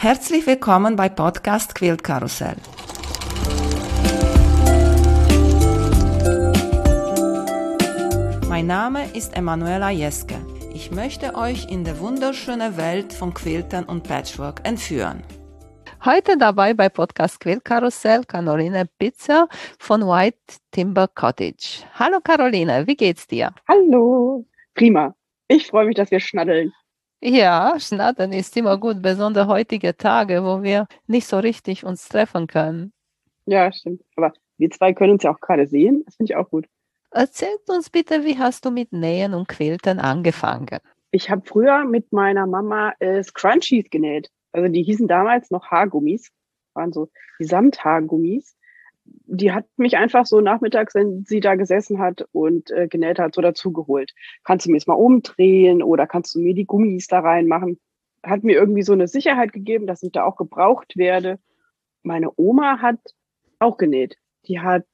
Herzlich willkommen bei Podcast Quiltkarussell. Mein Name ist Emanuela Jeske. Ich möchte euch in die wunderschöne Welt von Quiltern und Patchwork entführen. Heute dabei bei Podcast Quiltkarussell Caroline Pitzer von White Timber Cottage. Hallo Caroline, wie geht's dir? Hallo, prima. Ich freue mich, dass wir schnaddeln. Ja, schnattern ist immer gut, besonders heutige Tage, wo wir nicht so richtig uns treffen können. Ja, stimmt. Aber wir zwei können uns ja auch gerade sehen. Das finde ich auch gut. Erzählt uns bitte, wie hast du mit Nähen und Quiltern angefangen? Ich habe früher mit meiner Mama Scrunchies genäht. Also die hießen damals noch Haargummis. Waren so die Samthaargummis. Die hat mich einfach so nachmittags, wenn sie da gesessen hat und genäht hat, so dazugeholt. Kannst du mir jetzt mal umdrehen oder kannst du mir die Gummis da reinmachen? Hat mir irgendwie so eine Sicherheit gegeben, dass ich da auch gebraucht werde. Meine Oma hat auch genäht. Die hat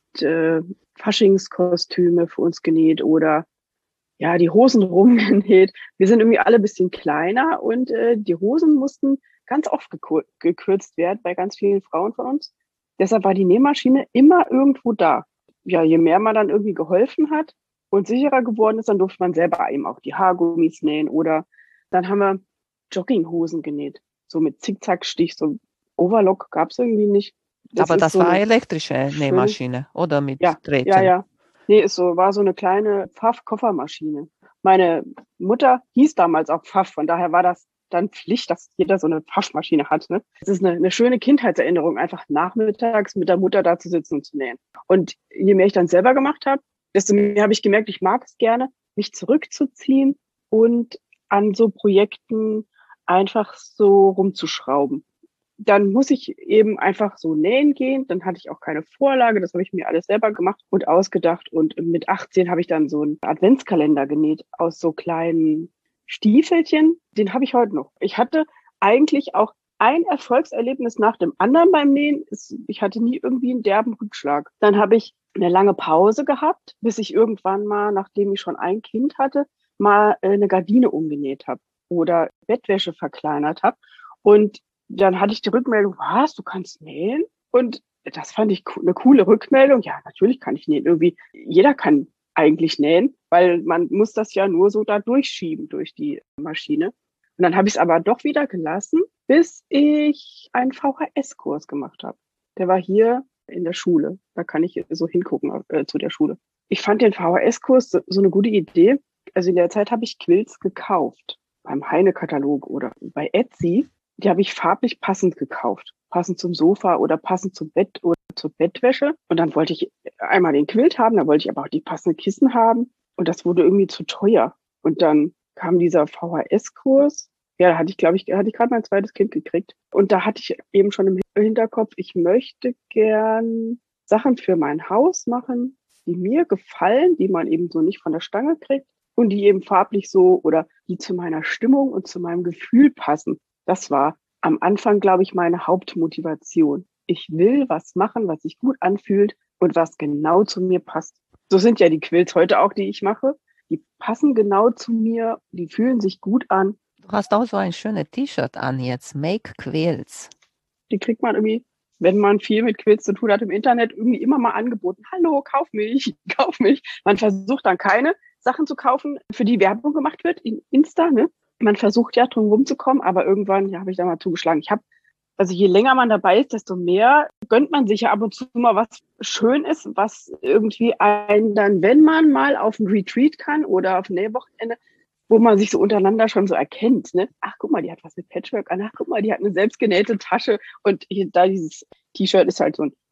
Faschingskostüme für uns genäht oder ja, die Hosen rumgenäht. Wir sind irgendwie alle ein bisschen kleiner und die Hosen mussten ganz oft gekürzt werden bei ganz vielen Frauen von uns. Deshalb war die Nähmaschine immer irgendwo da. Ja, je mehr man dann irgendwie geholfen hat und sicherer geworden ist, dann durfte man selber eben auch die Haargummis nähen oder dann haben wir Jogginghosen genäht. So mit Zickzackstich, so Overlock gab's irgendwie nicht. Aber das war eine elektrische Nähmaschine oder mit Drähten? Ja. Nee, war so eine kleine Pfaff-Koffermaschine. Meine Mutter hieß damals auch Pfaff, von daher war das dann Pflicht, dass jeder so eine Pfaffmaschine hat. Ne? Das ist eine schöne Kindheitserinnerung, einfach nachmittags mit der Mutter da zu sitzen und zu nähen. Und je mehr ich dann selber gemacht habe, desto mehr habe ich gemerkt, ich mag es gerne, mich zurückzuziehen und an so Projekten einfach so rumzuschrauben. Dann muss ich eben einfach so nähen gehen. Dann hatte ich auch keine Vorlage. Das habe ich mir alles selber gemacht und ausgedacht. Und mit 18 habe ich dann so einen Adventskalender genäht aus so kleinen Stiefelchen. Den habe ich heute noch. Ich hatte eigentlich auch ein Erfolgserlebnis nach dem anderen beim Nähen. Ich hatte nie irgendwie einen derben Rückschlag. Dann habe ich eine lange Pause gehabt, bis ich irgendwann mal, nachdem ich schon ein Kind hatte, mal eine Gardine umgenäht habe oder Bettwäsche verkleinert habe. Und dann hatte ich die Rückmeldung, was, du kannst nähen? Und das fand ich eine coole Rückmeldung. Ja, natürlich kann ich nähen. Irgendwie, jeder kann eigentlich nähen, weil man muss das ja nur so da durchschieben durch die Maschine. Und dann habe ich es aber doch wieder gelassen, bis ich einen VHS-Kurs gemacht habe. Der war hier in der Schule. Da kann ich so hingucken zu der Schule. Ich fand den VHS-Kurs so eine gute Idee. Also in der Zeit habe ich Quilts gekauft. Beim Heine-Katalog oder bei Etsy. Die habe ich farblich passend gekauft. Passend zum Sofa oder passend zum Bett oder zur Bettwäsche. Und dann wollte ich einmal den Quilt haben, dann wollte ich aber auch die passenden Kissen haben. Und das wurde irgendwie zu teuer. Und dann kam dieser VHS-Kurs. Ja, da hatte ich gerade mein zweites Kind gekriegt. Und da hatte ich eben schon im Hinterkopf, ich möchte gern Sachen für mein Haus machen, die mir gefallen, die man eben so nicht von der Stange kriegt und die eben farblich so oder die zu meiner Stimmung und zu meinem Gefühl passen. Das war am Anfang, glaube ich, meine Hauptmotivation. Ich will was machen, was sich gut anfühlt und was genau zu mir passt. So sind ja die Quilts heute auch, die ich mache. Die passen genau zu mir, die fühlen sich gut an. Du hast auch so ein schönes T-Shirt an jetzt, Make Quilts. Die kriegt man irgendwie, wenn man viel mit Quilts zu tun hat, im Internet irgendwie immer mal angeboten. Hallo, kauf mich, kauf mich. Man versucht dann keine Sachen zu kaufen, für die Werbung gemacht wird, in Insta, ne? Man versucht ja drum rumzukommen, aber irgendwann habe ich da mal zugeschlagen. Also je länger man dabei ist, desto mehr gönnt man sich ja ab und zu mal was schön ist, was irgendwie einen dann, wenn man mal auf ein Retreat kann oder auf ein Nähwochenende, wo man sich so untereinander schon so erkennt, ne? Ach, guck mal, die hat was mit Patchwork an. Ach, guck mal, die hat eine selbstgenähte Tasche. Und da dieses T-Shirt ist halt so ein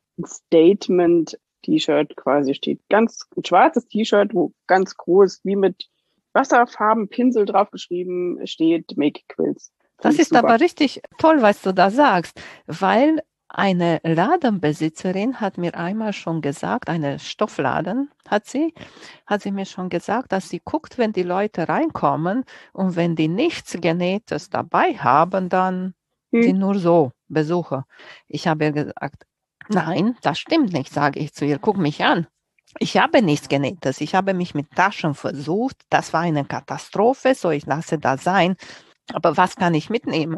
Statement-T-Shirt quasi steht. Ganz ein schwarzes T-Shirt, wo ganz groß wie mit Wasserfarbenpinsel draufgeschrieben steht, Make Quilts. Das ist super. Aber richtig toll, was du da sagst, weil eine Ladenbesitzerin hat mir einmal schon gesagt, eine Stoffladen hat sie mir schon gesagt, dass sie guckt, wenn die Leute reinkommen und wenn die nichts Genähtes dabei haben, dann sind nur so Besucher. Ich habe ihr gesagt, nein, das stimmt nicht, sage ich zu ihr, guck mich an. Ich habe nichts Genähtes. Ich habe mich mit Taschen versucht. Das war eine Katastrophe, so ich lasse das sein. Aber was kann ich mitnehmen?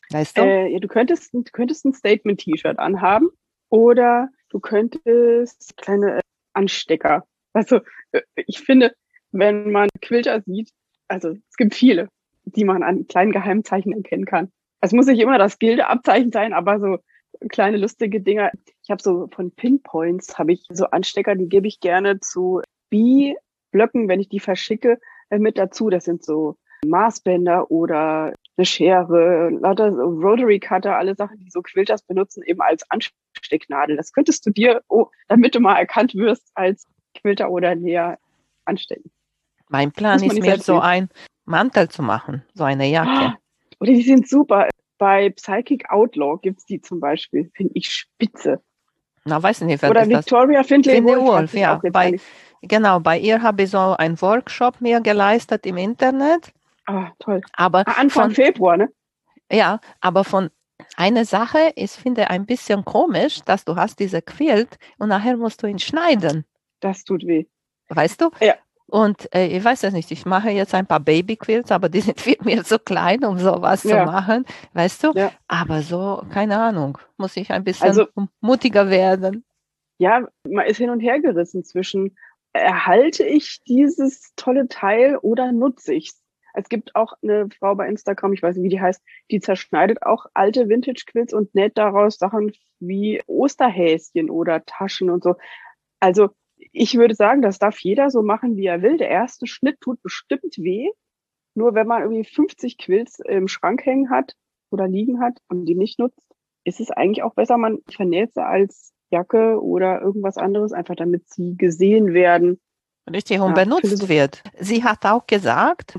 Weißt du? Ja, du könntest ein Statement-T-Shirt anhaben oder du könntest kleine Anstecker. Also ich finde, wenn man Quilter sieht, also es gibt viele, die man an kleinen Geheimzeichen erkennen kann. Es muss nicht immer das Gilde-Abzeichen sein, aber so kleine lustige Dinger. Ich habe so von Pinpoints habe ich so Anstecker, die gebe ich gerne zu Bi-Blöcken, wenn ich die verschicke, mit dazu. Das sind so Maßbänder oder eine Schere, lauter so Rotary Cutter, alle Sachen, die so Quilters benutzen, eben als Anstecknadel. Das könntest du dir, damit du mal erkannt wirst, als Quilter oder Näher anstecken. Mein Plan Muss man ist nicht mir selbst so sehen. ein Mantel zu machen, so eine Jacke. Oder die sind super. Bei Psychic Outlaw gibt's die zum Beispiel. Finde ich spitze. Na, weiß ich nicht, wer Oder ist das? Victoria Findlay Finde Wolf hat Wolf, sich ja. auch jetzt gar nicht. Genau, bei ihr habe ich so einen Workshop mir geleistet im Internet. Toll. Aber Anfang von, Februar, ne? ja, aber von einer Sache, ich finde ein bisschen komisch, dass du hast diese Quilt und nachher musst du ihn schneiden, Das tut weh. weißt du? Ja, Und ich weiß es nicht, ich mache jetzt ein paar Babyquilts, aber die sind mir zu klein, um sowas zu ja, machen, weißt du? ja. Aber so, keine Ahnung, muss ich ein bisschen Also, mutiger werden. ja, man ist hin und her gerissen zwischen, erhalte ich dieses tolle Teil oder nutze ich's? Es gibt auch eine Frau bei Instagram, ich weiß nicht, wie die heißt, die zerschneidet auch alte Vintage-Quilts und näht daraus Sachen wie Osterhäschen oder Taschen und so. Also ich würde sagen, das darf jeder so machen, wie er will. Der erste Schnitt tut bestimmt weh. Nur wenn man irgendwie 50 Quilts im Schrank hängen hat oder liegen hat und die nicht nutzt, ist es eigentlich auch besser, man vernäht sie als Jacke oder irgendwas anderes, einfach damit sie gesehen werden. Richtig, und Ja, benutzt wird. Sie hat auch gesagt,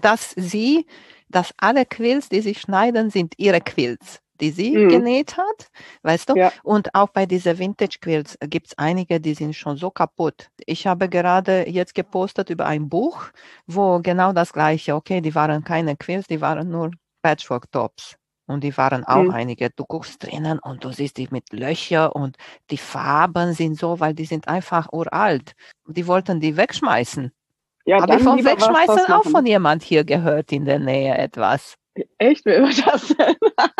dass alle Quilts, die sie schneiden, sind ihre Quilts, die sie Mhm. genäht hat, weißt du? Ja, Und auch bei diesen Vintage-Quilts gibt es einige, die sind schon so kaputt. Ich habe gerade jetzt gepostet über ein Buch, wo genau das Gleiche, okay, die waren keine Quilts, die waren nur Patchwork-Tops. Und die waren auch mhm. einige. Du guckst drinnen und du siehst die mit Löchern und die Farben sind so, weil die sind einfach uralt. Die wollten die wegschmeißen. Ja, Habe ich dann von lieber was Wegschmeißen draus auch machen. von Ne? jemand hier gehört in der Nähe etwas. Echt, wer war das denn?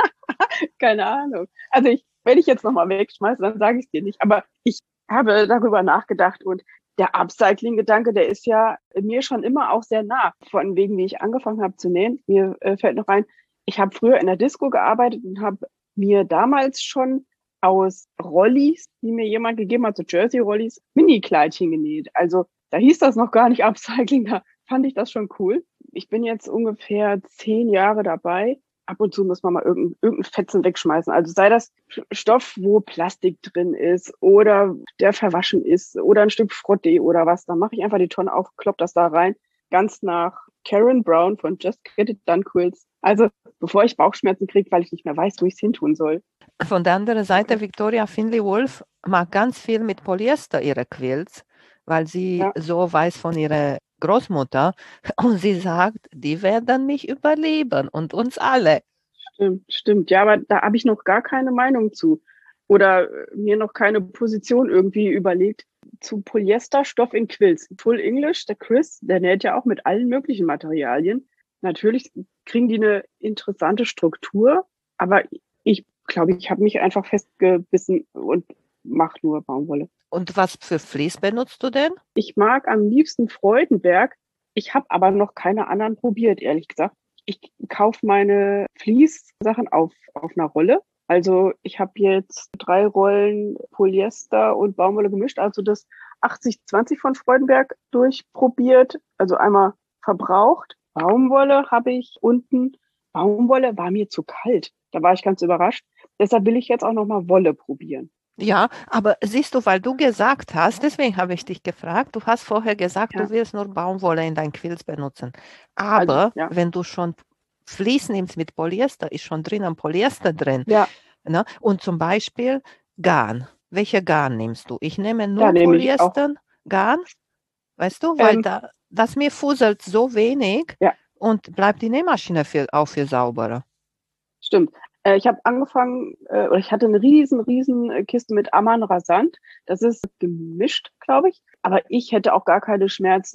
Keine Ahnung. Also wenn ich jetzt nochmal wegschmeiße, dann sage ich es dir nicht. Aber ich habe darüber nachgedacht und der Upcycling-Gedanke, der ist ja mir schon immer auch sehr nah. Von wegen, wie ich angefangen habe zu nähen. Mir fällt noch ein, ich habe früher in der Disco gearbeitet und habe mir damals schon aus Rollis, die mir jemand gegeben hat, so Jersey-Rollis, Mini-Kleidchen genäht. Also da hieß das noch gar nicht Upcycling, da fand ich das schon cool. Ich bin jetzt ungefähr 10 Jahre dabei. Ab und zu muss man mal irgendeinen Fetzen wegschmeißen. Also sei das Stoff, wo Plastik drin ist oder der verwaschen ist oder ein Stück Frottee oder was. Dann mache ich einfach die Tonne auf, klopp das da rein. Ganz nach Karen Brown von Just Get It Done Quilts. Also bevor ich Bauchschmerzen kriege, weil ich nicht mehr weiß, wo ich es hin tun soll. Von der anderen Seite, Victoria Findlay Wolf mag ganz viel mit Polyester ihre Quilts, weil sie Ja, so weiß von ihrer Großmutter und sie sagt, die werden mich überleben und uns alle. stimmt. Ja, aber da habe ich noch gar keine Meinung zu. Oder mir noch keine Position irgendwie überlegt. Zu Polyesterstoff in Quilts. Full English, der Chris, der näht ja auch mit allen möglichen Materialien. Natürlich kriegen die eine interessante Struktur, aber ich glaube, ich habe mich einfach festgebissen und mache nur Baumwolle. Und was für Vlies benutzt du denn? Ich mag am liebsten Freudenberg. Ich habe aber noch keine anderen probiert, ehrlich gesagt. Ich kaufe meine Fleece-Sachen auf einer Rolle. Also ich habe jetzt 3 Rollen Polyester und Baumwolle gemischt, also das 80-20 von Freudenberg durchprobiert, also einmal verbraucht. Baumwolle habe ich unten. Baumwolle war mir zu kalt. Da war ich ganz überrascht. Deshalb will ich jetzt auch noch mal Wolle probieren. Ja, aber siehst du, weil du gesagt hast, deswegen habe ich dich gefragt, du hast vorher gesagt, du Ja, willst nur Baumwolle in deinen Quilts benutzen. also Aber ja, wenn du schon Vlies nimmst mit Polyester, ist schon drinnen Polyester drin. ja, Ne? Und zum Beispiel Garn. Welche Garn nimmst du? Ich nehme da nur nehme ich auch. Polyester Garn, weißt du, weil Ähm, das mir fuselt so wenig ja. und bleibt die Nähmaschine auch viel sauberer. Stimmt. Ich habe angefangen, oder ich hatte eine riesen Kiste mit Amman Rasant. Das ist gemischt, glaube ich. Aber ich hätte auch gar keine Schmerzen,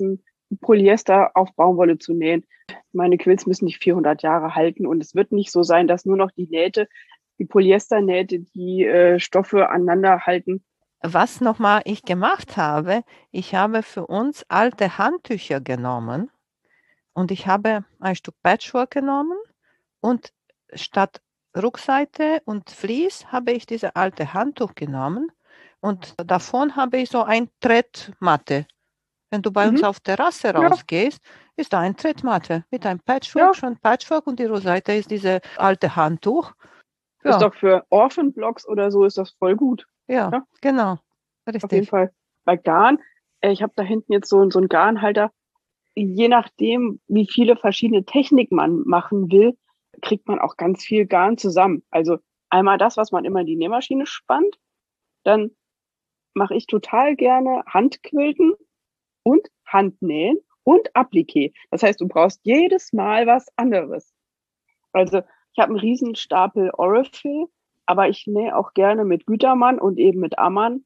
Polyester auf Baumwolle zu nähen. Meine Quilts müssen nicht 400 Jahre halten und es wird nicht so sein, dass nur noch die Polyesternähte, die Stoffe aneinander halten. Was nochmal ich gemacht habe, ich habe für uns alte Handtücher genommen und ich habe ein Stück Patchwork genommen und statt Rückseite und Vlies habe ich diese alte Handtuch genommen und davon habe ich so ein Trettmatte. Wenn du bei uns Mhm. auf Terrasse Ja, rausgehst, ist da ein Trettmatte mit einem ja, Patchwork, schon Patchwork und die Rückseite ist diese alte Handtuch. ist Ja, doch für Orphan-Blocks oder so ist das voll gut. ja, Ja, genau, auf jeden richtig. Fall. Bei Garn, ich habe da hinten jetzt so einen Garnhalter. Je nachdem, wie viele verschiedene Techniken man machen will, kriegt man auch ganz viel Garn zusammen. Also einmal das, was man immer in die Nähmaschine spannt, dann mache ich total gerne Handquilten und Handnähen und Appliqué. Das heißt, du brauchst jedes Mal was anderes. Also ich habe einen riesen Stapel Aurifil, aber ich nähe auch gerne mit Gütermann und eben mit Ammann.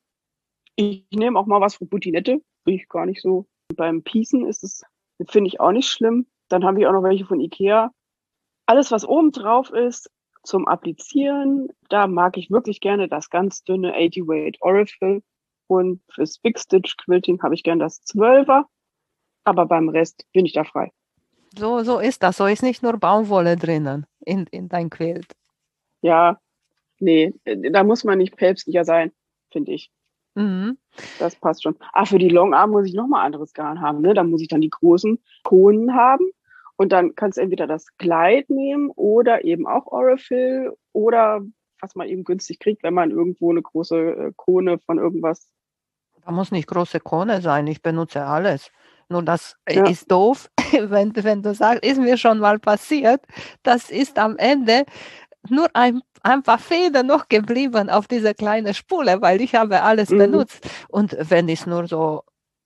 Ich nehme auch mal was von Butinette, bin ich gar nicht so. Beim Piecen finde ich auch nicht schlimm. Dann habe ich auch noch welche von Ikea. Alles, was oben drauf ist zum Applizieren, da mag ich wirklich gerne das ganz dünne 80 Weight Aurifil. Und fürs Big Stitch Quilting habe ich gerne das 12er. Aber beim Rest bin ich da frei. So ist das. So ist nicht nur Baumwolle drinnen in dein Quilt. Ja, nee, da muss man nicht päpstlicher sein, finde ich. Mhm. Das passt schon. Ah, für die Longarm muss ich nochmal anderes Garn haben, ne? Da muss ich dann die großen Konen haben. Und dann kannst du entweder das Glide nehmen oder eben auch Aurifil oder was man eben günstig kriegt, wenn man irgendwo eine große Kone von irgendwas. Da muss nicht große Krone sein. Ich benutze alles. Nur das Ja, ist doof, wenn du sagst, ist mir schon mal passiert. Das ist am Ende nur ein paar Fäden noch geblieben auf dieser kleinen Spule, weil ich habe alles mhm. benutzt. Und wenn es nur so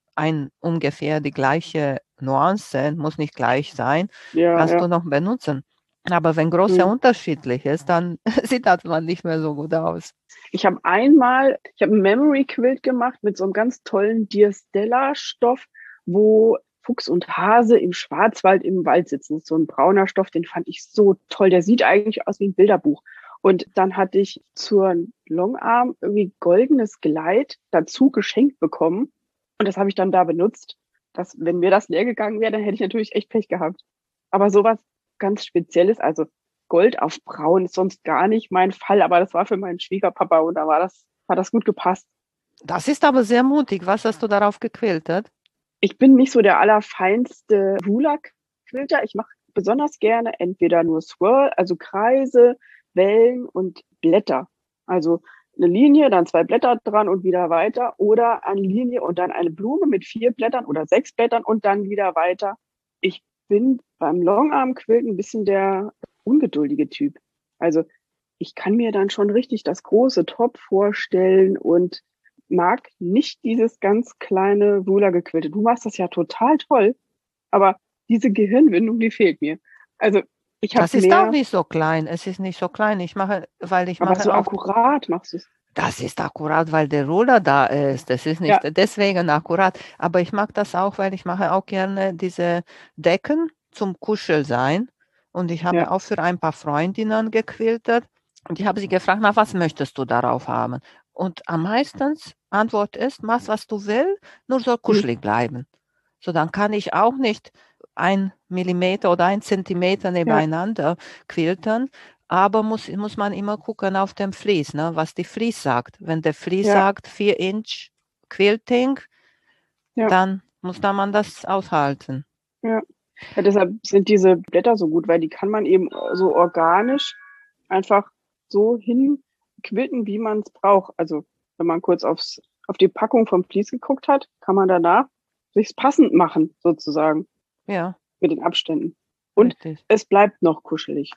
ungefähr die gleiche Nuance, muss nicht gleich sein, Ja, kannst ja. du noch benutzen. Aber wenn große Mhm. unterschiedlich ist, dann sieht das man nicht mehr so gut aus. Ich habe ein Memory Quilt gemacht mit so einem ganz tollen Dear Stella Stoff, wo Fuchs und Hase im Schwarzwald im Wald sitzen. Das ist so ein brauner Stoff, den fand ich so toll. Der sieht eigentlich aus wie ein Bilderbuch. Und dann hatte ich zur Longarm irgendwie goldenes Gleit dazu geschenkt bekommen. Und das habe ich dann da benutzt. Wenn mir das leer gegangen wäre, dann hätte ich natürlich echt Pech gehabt. Aber sowas ganz Spezielles, also Gold auf Braun ist sonst gar nicht mein Fall, aber das war für meinen Schwiegerpapa und da hat das gut gepasst. Das ist aber sehr mutig. Was hast du darauf gequiltet? Ich bin nicht so der allerfeinste Ruler-Quilter. Ich mache besonders gerne entweder nur Swirl, also Kreise, Wellen und Blätter. Also eine Linie, dann 2 Blätter dran und wieder weiter oder eine Linie und dann eine Blume mit 4 Blättern oder 6 Blättern und dann wieder weiter. Ich bin beim Longarm-Quilten ein bisschen der ungeduldige Typ. Also ich kann mir dann schon richtig das große Top vorstellen und mag nicht dieses ganz kleine Ruler-Gequilte. Du machst das ja total toll, aber diese Gehirnwindung, die fehlt mir. Also ich habe Das ist auch mehr, nicht so klein. Es ist nicht so klein. Weil ich aber mache so auch, akkurat machst du es. das ist akkurat, weil der Ruler da ist. Das ist nicht Ja, deswegen akkurat. Aber ich mag das auch, weil ich mache auch gerne diese Decken zum Kuschelsein. Und ich ja, habe auch für ein paar Freundinnen gequiltet. Und ich habe sie gefragt, na, was möchtest du darauf haben? Und am meisten Antwort ist, mach, was du willst, nur soll hm, kuschelig bleiben. So, dann kann ich auch nicht 1 Millimeter oder 1 Zentimeter ja, nebeneinander quiltern, aber muss man immer gucken auf dem Vlies, ne, was die Vlies sagt. Wenn der Vlies ja, sagt 4 Inch Quilting, ja, dann muss da man das aushalten. ja. Ja, deshalb sind diese Blätter so gut, weil die kann man eben so organisch einfach so hinquilten, wie man es braucht. Also wenn man kurz auf die Packung vom Vlies geguckt hat, kann man danach sich's passend machen, sozusagen, Ja, mit den Abständen. Und richtig. es bleibt noch kuschelig.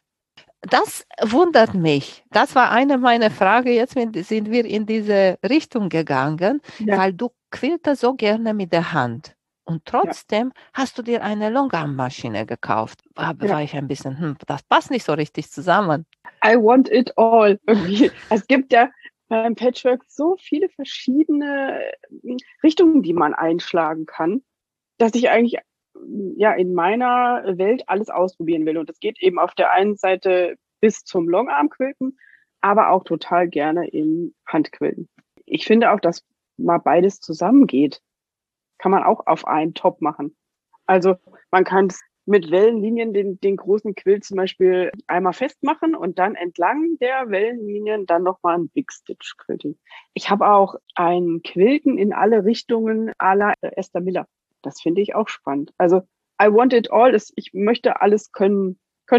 Das wundert mich. Das war eine meiner Fragen. Jetzt sind wir in diese Richtung gegangen, Ja, weil du quiltest so gerne mit der Hand. Und ja, trotzdem hast du dir eine Longarm-Maschine gekauft. ja. War ich ein bisschen, das passt nicht so richtig zusammen. I want it all. Irgendwie. Es gibt ja beim Patchwork so viele verschiedene Richtungen, die man einschlagen kann, dass ich eigentlich ja in meiner Welt alles ausprobieren will. Und das geht eben auf der einen Seite bis zum Longarm-Quilten, aber auch total gerne im Handquilten. Ich finde auch, dass mal beides zusammengeht. Kann man auch auf einen Top machen. Also man kann es mit Wellenlinien den großen Quilt zum Beispiel einmal festmachen und dann entlang der Wellenlinien dann nochmal ein Big Stitch Quilting. Ich habe auch ein Quilten in alle Richtungen à la Esther Miller. Das finde ich auch spannend. Also I want it all. Ich möchte alles können.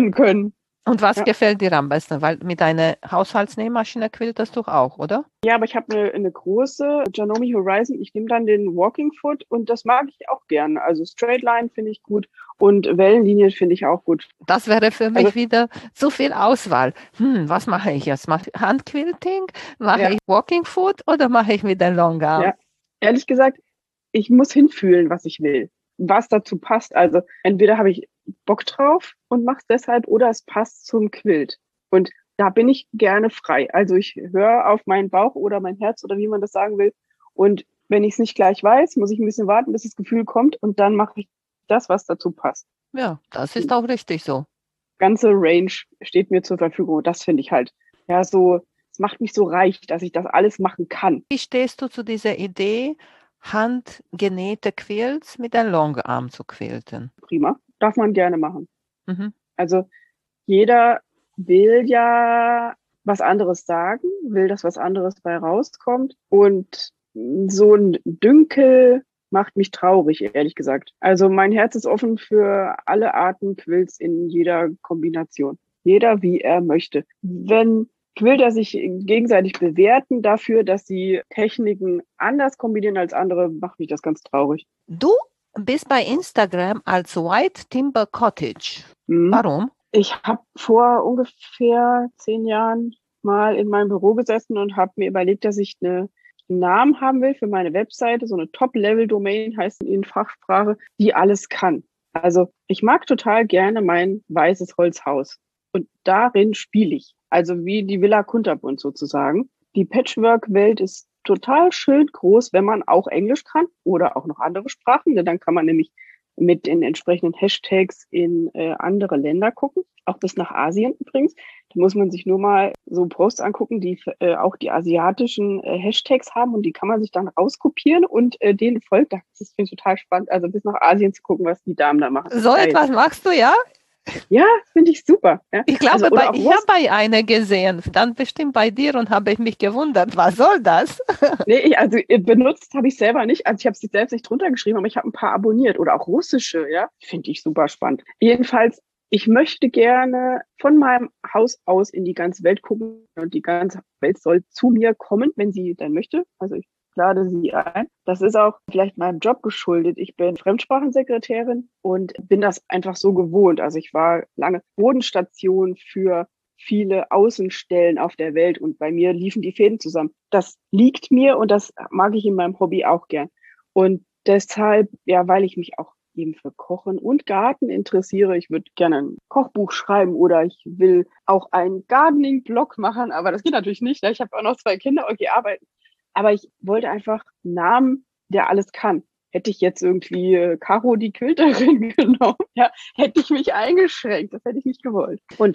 Und was Ja. gefällt dir am besten? Weil mit deiner Haushaltsnähmaschine quiltest du auch, oder? Ja, aber ich habe eine große Janome Horizon. Ich nehme dann den Walking Foot und das mag ich auch gerne. Also Straight Line finde ich gut und Wellenlinien finde ich auch gut. Das wäre für mich wieder zu viel Auswahl. Was mache ich jetzt? Mache ich Handquilting? Mache ich Walking Foot oder mache ich mit der Longarm? Ja, ehrlich gesagt, ich muss hinfühlen, was ich will, was dazu passt. Also entweder habe ich Bock drauf und mache es deshalb oder es passt zum Quilt. Und da bin ich gerne frei. Also ich höre auf meinen Bauch oder mein Herz oder wie man das sagen will. Und wenn ich es nicht gleich weiß, muss ich ein bisschen warten, bis das Gefühl kommt und dann mache ich das, was dazu passt. Ja, das ist auch richtig so. Ganze Range steht mir zur Verfügung. Das finde ich halt, ja, so, es macht mich so reich, dass ich das alles machen kann. Wie stehst du zu dieser Idee, handgenähte Quilts mit einem Longarm zu quilten? Prima. Darf man gerne machen. Mhm. Also jeder will ja was anderes sagen, will, dass was anderes bei rauskommt. Und so ein Dünkel macht mich traurig, ehrlich gesagt. Also mein Herz ist offen für alle Arten Quilts in jeder Kombination. Jeder, wie er möchte. Wenn Quilter sich gegenseitig bewerten dafür, dass sie Techniken anders kombinieren als andere, macht mich das ganz traurig. Du bist bei Instagram als White Timber Cottage. Warum? Ich habe vor ungefähr 10 Jahren mal in meinem Büro gesessen und habe mir überlegt, dass ich einen Namen haben will für meine Webseite, so eine Top-Level-Domain heißt in Fachsprache, die alles kann. Also ich mag total gerne mein weißes Holzhaus und darin spiele ich. Also wie die Villa Kunterbund sozusagen. Die Patchwork-Welt ist total schön groß, wenn man auch Englisch kann oder auch noch andere Sprachen, denn dann kann man nämlich mit den entsprechenden Hashtags in andere Länder gucken, auch bis nach Asien übrigens. Da muss man sich nur mal so Posts angucken, die auch die asiatischen Hashtags haben und die kann man sich dann rauskopieren und denen folgt. Das finde ich total spannend, also bis nach Asien zu gucken, was die Damen da machen. So etwas machst du, ja? Ja, finde ich super. Ja. Ich glaube, ich habe bei einer gesehen, dann bestimmt bei dir und habe ich mich gewundert, was soll das? Nee, also benutzt habe ich selber nicht. Also ich habe es selbst nicht drunter geschrieben, aber ich habe ein paar abonniert oder auch russische, ja. Finde ich super spannend. Jedenfalls, ich möchte gerne von meinem Haus aus in die ganze Welt gucken und die ganze Welt soll zu mir kommen, wenn sie dann möchte. Also ich lade sie ein. Das ist auch vielleicht meinem Job geschuldet. Ich bin Fremdsprachensekretärin und bin das einfach so gewohnt. Also ich war lange Bodenstation für viele Außenstellen auf der Welt und bei mir liefen die Fäden zusammen. Das liegt mir und das mag ich in meinem Hobby auch gern. Und deshalb, ja, weil ich mich auch eben für Kochen und Garten interessiere. Ich würde gerne ein Kochbuch schreiben oder ich will auch einen Gardening-Blog machen, aber das geht natürlich nicht. Ich habe auch noch 2 Kinder, okay, arbeiten. Aber ich wollte einfach einen Namen, der alles kann. Hätte ich jetzt irgendwie Caro die Quilterin genommen, ja, hätte ich mich eingeschränkt. Das hätte ich nicht gewollt. Und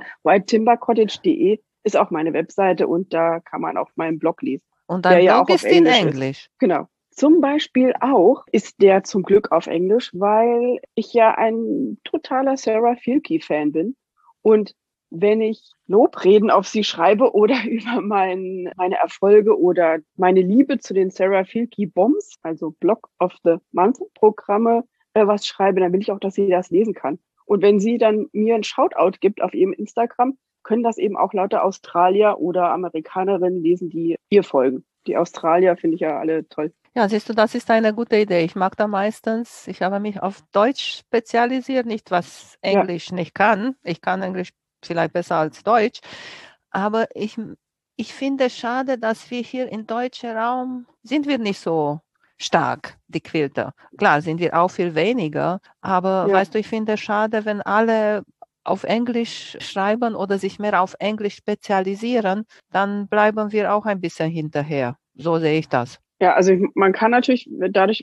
whitetimbercottage.de ist auch meine Webseite und da kann man auch meinen Blog lesen. Und dein Blog ist in Englisch. Genau. Zum Beispiel auch ist der zum Glück auf Englisch, weil ich ja ein totaler Sarah Fielke-Fan bin. Und wenn ich Lobreden auf sie schreibe oder über meine Erfolge oder meine Liebe zu den Sarah Fielke Bombs, also Block of the Month Programme, was schreibe, dann will ich auch, dass sie das lesen kann. Und wenn sie dann mir ein Shoutout gibt auf ihrem Instagram, können das eben auch lauter Australier oder Amerikanerinnen lesen, die ihr folgen. Die Australier finde ich ja alle toll. Ja, siehst du, das ist eine gute Idee. Ich mag da meistens, ich habe mich auf Deutsch spezialisiert, nicht was Englisch nicht kann. Ich kann Englisch vielleicht besser als Deutsch, aber ich finde es schade, dass wir hier im deutschen Raum sind wir nicht so stark, die Quilter. Klar, sind wir auch viel weniger, aber weißt du, ich finde es schade, wenn alle auf Englisch schreiben oder sich mehr auf Englisch spezialisieren, dann bleiben wir auch ein bisschen hinterher. So sehe ich das. Ja, also man kann natürlich dadurch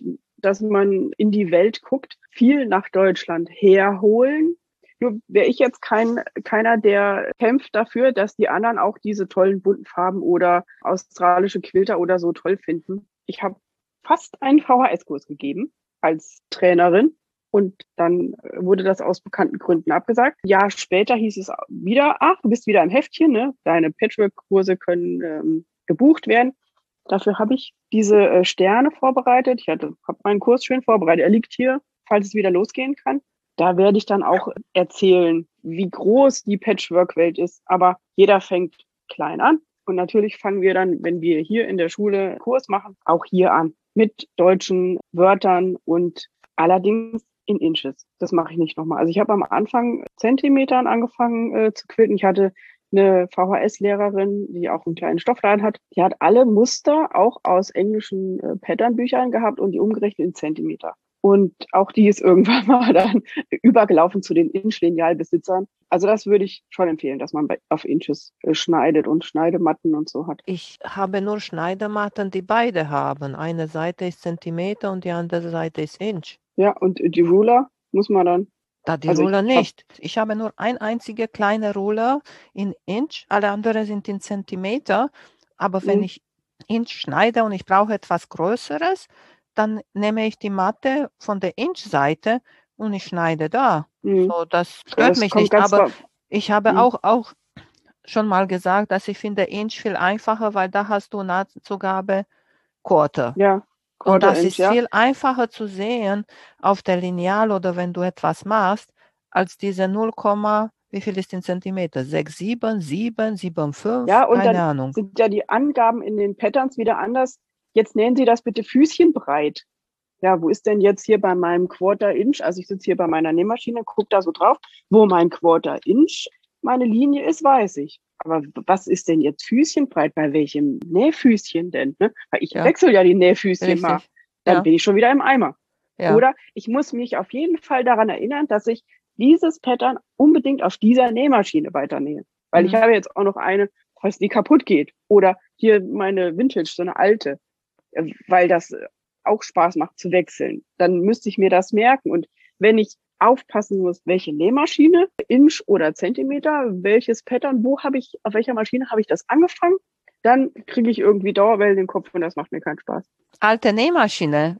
dass man in die Welt guckt, viel nach Deutschland herholen. Nur wäre ich jetzt keiner, der kämpft dafür, dass die anderen auch diese tollen bunten Farben oder australische Quilter oder so toll finden. Ich habe fast einen VHS-Kurs gegeben als Trainerin und dann wurde das aus bekannten Gründen abgesagt. Ein Jahr später hieß es wieder, ach, du bist wieder im Heftchen, ne? Deine Patchwork-Kurse können gebucht werden. Dafür habe ich diese Sterne vorbereitet. Ich habe meinen Kurs schön vorbereitet. Er liegt hier, falls es wieder losgehen kann. Da werde ich dann auch erzählen, wie groß die Patchwork-Welt ist. Aber jeder fängt klein an. Und natürlich fangen wir dann, wenn wir hier in der Schule einen Kurs machen, auch hier an. Mit deutschen Wörtern und allerdings in Inches. Das mache ich nicht nochmal. Also ich habe am Anfang Zentimetern angefangen zu quilten. Ich hatte eine VHS-Lehrerin, die auch einen kleinen Stoffladen hat. Die hat alle Muster auch aus englischen Patternbüchern gehabt und die umgerechnet in Zentimeter. Und auch die ist irgendwann mal dann übergelaufen zu den Inch-Linealbesitzern. Also das würde ich schon empfehlen, dass man auf Inches schneidet und Schneidematten und so hat. Ich habe nur Schneidematten, die beide haben. Eine Seite ist Zentimeter und die andere Seite ist Inch. Ja, und die Ruler muss man dann. Die Ruler nicht. Ich habe nur ein einziger kleiner Ruler in Inch, alle anderen sind in Zentimeter. Aber wenn ich Inch schneide und ich brauche etwas Größeres, dann nehme ich die Matte von der Inch-Seite und ich schneide da. So, das stört mich nicht. Aber ich habe auch schon mal gesagt, dass ich finde Inch viel einfacher, weil da hast du Nahtzugabe Quarter. Ja. Und das ist viel einfacher zu sehen auf der Lineal oder wenn du etwas machst, als diese 0, wie viel ist in Zentimeter? 6, 7, 7, 7, 5, ja, und keine dann Ahnung. Sind ja die Angaben in den Patterns wieder anders. Jetzt nähen Sie das bitte füßchenbreit. Ja, wo ist denn jetzt hier bei meinem Quarter Inch? Also ich sitze hier bei meiner Nähmaschine, gucke da so drauf, wo mein Quarter Inch meine Linie ist, weiß ich. Aber was ist denn jetzt füßchenbreit? Bei welchem Nähfüßchen denn? Ne? Weil ich wechsle ja die Nähfüßchen mal. Dann bin ich schon wieder im Eimer. Ja. Oder ich muss mich auf jeden Fall daran erinnern, dass ich dieses Pattern unbedingt auf dieser Nähmaschine weiternähe. Weil ich habe jetzt auch noch eine, falls die kaputt geht. Oder hier meine Vintage, so eine alte. Weil das auch Spaß macht zu wechseln. Dann müsste ich mir das merken. Und wenn ich aufpassen muss, welche Nähmaschine, Inch oder Zentimeter, welches Pattern, auf welcher Maschine habe ich das angefangen, dann kriege ich irgendwie Dauerwellen im Kopf und das macht mir keinen Spaß. Alte Nähmaschine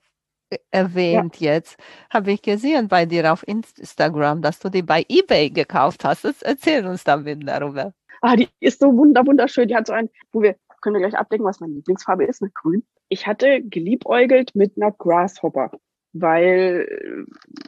erwähnt jetzt, habe ich gesehen bei dir auf Instagram, dass du die bei eBay gekauft hast. Erzähl uns dann bitte darüber. Die ist so wunderschön. Die hat so können wir gleich abdecken, was meine Lieblingsfarbe ist, mit Grün. Ich hatte geliebäugelt mit einer Grasshopper. Weil,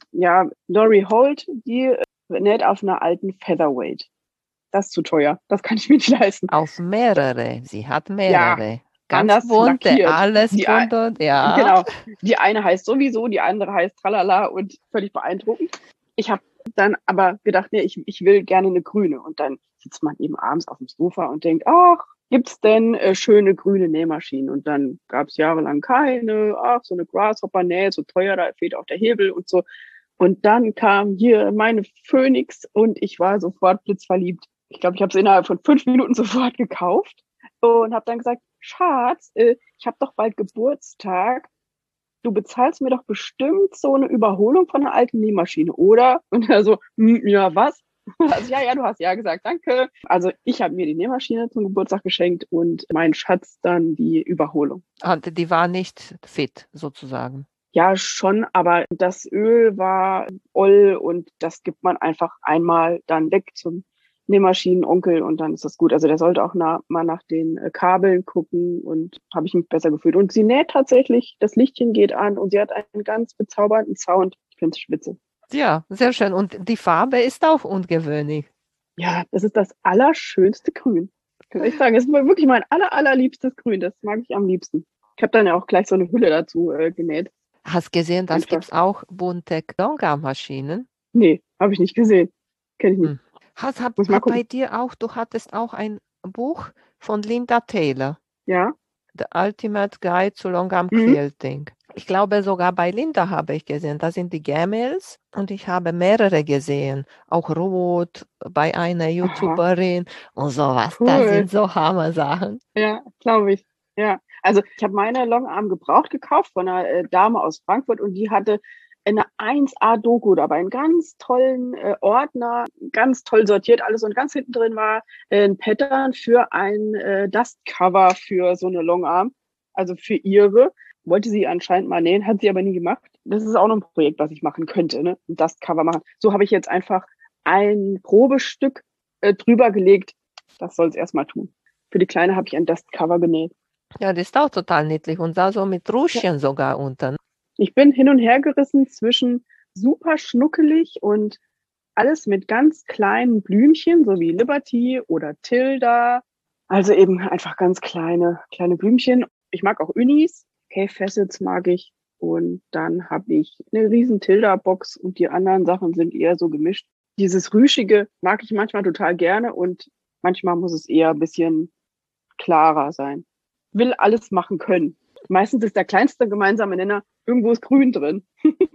Lori Holt, die näht auf einer alten Featherweight. Das ist zu teuer. Das kann ich mir nicht leisten. Auf mehrere. Sie hat mehrere. Ja, ganz bunte, lackiert. Alles bunte. Ja. Genau. Die eine heißt sowieso, die andere heißt Tralala und völlig beeindruckend. Ich habe dann aber gedacht, nee, ich will gerne eine grüne. Und dann sitzt man eben abends auf dem Sofa und denkt, ach, gibt's denn schöne grüne Nähmaschinen? Und dann gab's jahrelang keine. Ach, so eine Grasshopper-Nähe, so teuer, da fehlt auch der Hebel und so. Und dann kam hier meine Phoenix und ich war sofort blitzverliebt. Ich glaube, ich habe es innerhalb von 5 Minuten sofort gekauft und habe dann gesagt, Schatz, ich habe doch bald Geburtstag. Du bezahlst mir doch bestimmt so eine Überholung von einer alten Nähmaschine, oder? Und er so, ja, was? Also ja, du hast ja gesagt, danke. Also ich habe mir die Nähmaschine zum Geburtstag geschenkt und mein Schatz dann die Überholung. Und die war nicht fit, sozusagen? Ja, schon, aber das Öl war oll und das gibt man einfach einmal dann weg zum Nähmaschinenonkel und dann ist das gut. Also der sollte auch mal nach den Kabeln gucken und habe ich mich besser gefühlt. Und sie näht tatsächlich, das Lichtchen geht an und sie hat einen ganz bezaubernden Sound. Ich finde es spitze. Ja, sehr schön. Und die Farbe ist auch ungewöhnlich. Ja, das ist das allerschönste Grün. Kann ich sagen, das ist wirklich mein allerliebstes Grün. Das mag ich am liebsten. Ich habe dann ja auch gleich so eine Hülle dazu genäht. Hast gesehen, das gibt es auch bunte Longarm-Maschinen? Nee, habe ich nicht gesehen. Kenne ich nicht. Hat bei dir auch, du hattest auch ein Buch von Linda Taylor. Ja. The Ultimate Guide to Longarm Quilting. Ich glaube, sogar bei Linda habe ich gesehen, da sind die Gamels und ich habe mehrere gesehen, auch rot bei einer YouTuberin und sowas. Cool. Das sind so Hammer-Sachen. Ja, glaube ich. Ja, Also ich habe meine Longarm gebraucht gekauft von einer Dame aus Frankfurt und die hatte eine 1A-Doku dabei, einen ganz tollen Ordner, ganz toll sortiert alles und ganz hinten drin war ein Pattern für ein Dustcover für so eine Longarm, also für ihre. Wollte sie anscheinend mal nähen, hat sie aber nie gemacht. Das ist auch noch ein Projekt, was ich machen könnte, ne? Ein Dustcover machen. So habe ich jetzt einfach ein Probestück drüber gelegt. Das soll es erstmal tun. Für die Kleine habe ich ein Dustcover genäht. Ja, das ist auch total niedlich und da so mit Ja. Rüschchen sogar unten. Ich bin hin und her gerissen zwischen super schnuckelig und alles mit ganz kleinen Blümchen, so wie Liberty oder Tilda. Also eben einfach ganz kleine Blümchen. Ich mag auch Unis. Cave Facets mag ich. Und dann habe ich eine riesen Tilda-Box und die anderen Sachen sind eher so gemischt. Dieses Rüschige mag ich manchmal total gerne und manchmal muss es eher ein bisschen klarer sein. Will alles machen können. Meistens ist der kleinste gemeinsame Nenner, irgendwo ist grün drin.